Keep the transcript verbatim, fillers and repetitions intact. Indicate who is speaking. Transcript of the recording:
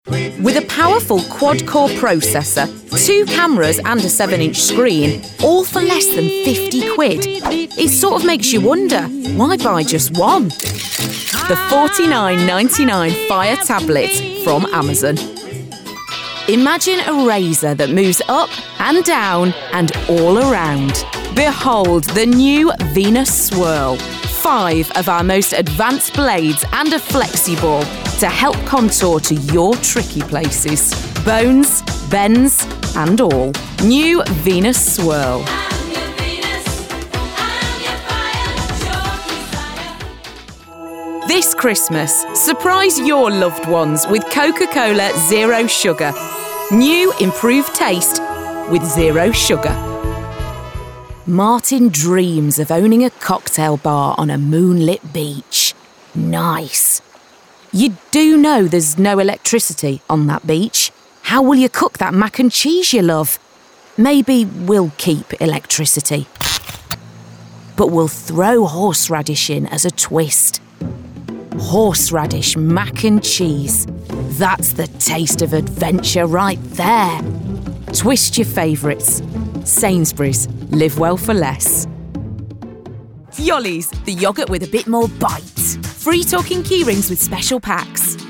Speaker 1: With a powerful quad-core processor, two cameras and a seven inch screen, all for less than fifty quid. It sort of makes you wonder, why buy just one? The forty-nine ninety-nine Fire Tablet from Amazon. Imagine a razor that moves up and down and all around. Behold the new Venus Swirl. Five of our most advanced blades and a flexi ball to help contour to your tricky places. Bones, bends and all. New Venus Swirl. This Christmas, surprise your loved ones with Coca-Cola Zero Sugar. New improved taste with zero sugar. Martin dreams of owning a cocktail bar on a moonlit beach. Nice. You do know there's no electricity on that beach. How will you cook that mac and cheese you love? Maybe we'll keep electricity. But we'll throw horseradish in as a twist. Horseradish mac and cheese. That's the taste of adventure right there. Twist your favourites. Sainsbury's. Live well for less. Yollies, the yoghurt with a bit more bite. Free talking key rings with special packs.